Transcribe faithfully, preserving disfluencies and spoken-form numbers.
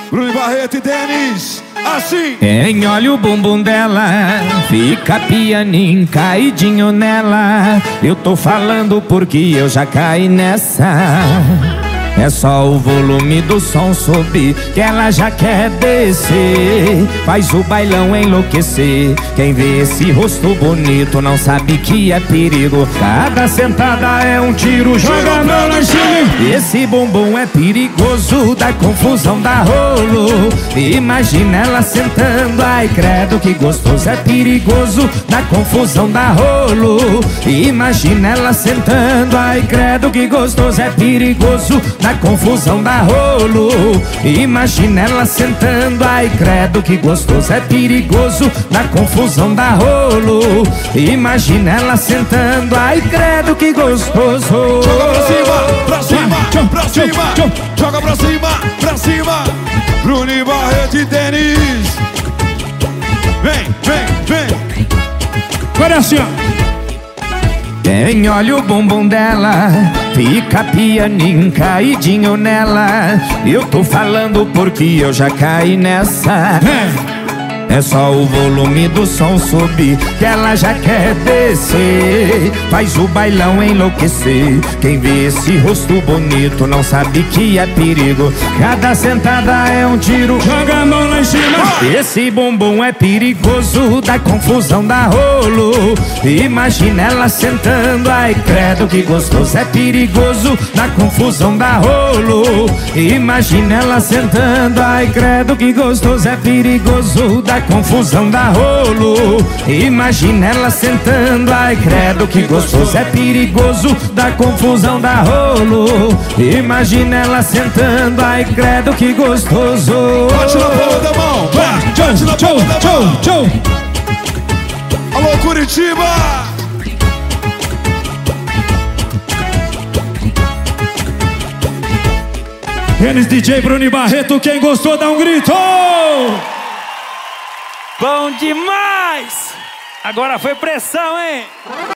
Bruno Barreto e Denis, assim. Quem olha o bumbum dela, fica pianinho, caidinho nela. Eu tô falando porque eu já caí nessa. É só o volume do som subir que ela já quer descer. Faz o bailão enlouquecer. Quem vê esse rosto bonito não sabe que é perigo. Cada sentada é um tiro, joga a mão lá em cima. Esse bumbum é perigoso, dá confusão, dá rolo. Imagina ela sentando, ai credo que gostoso. É perigoso, dá confusão, dá rolo. Imagina ela sentando, ai credo que gostoso. É perigoso, na confusão dá rolo. Imagina ela sentando, ai credo que gostoso. É perigoso, na confusão dá rolo. Imagina ela sentando, ai credo que gostoso. Joga pra cima, pra cima, pra cima. Joga pra cima, pra cima. Bruno Barreto e Denis. Vem, vem, vem. Olha assim, ó. Quem olha o bumbum dela, fica pianinho, caidinho nela. Eu tô falando porque eu já caí nessa. É só o volume do som subir que ela já quer descer. Faz o bailão enlouquecer. Quem vê esse rosto bonito não sabe que é perigo. Cada sentada é um tiro, joga a mão lá em cima. Esse bumbum é perigoso, dá confusão, dá rolo. Imagina ela sentando, ai credo que gostoso. É perigoso, dá confusão, dá rolo. Imagina ela sentando, ai credo que gostoso. É perigoso, dá confusão, dá rolo. Imagina ela sentando, ai credo que gostoso. É perigoso, dá confusão, dá rolo. Imagina ela sentando, ai credo que gostoso. Bate na palma da mão, bate na palma da mão. Alô Curitiba. Denis, D J, Bruno Barreto, quem gostou dá um grito! Bom demais! Agora foi pressão, hein?